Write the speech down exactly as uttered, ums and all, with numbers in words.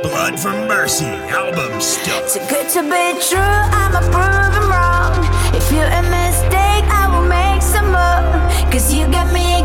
Blood for Mercy album stuff. Too good to be true, I'ma prove 'em wrong. If you're a mistake, I will make some more. Cause you got me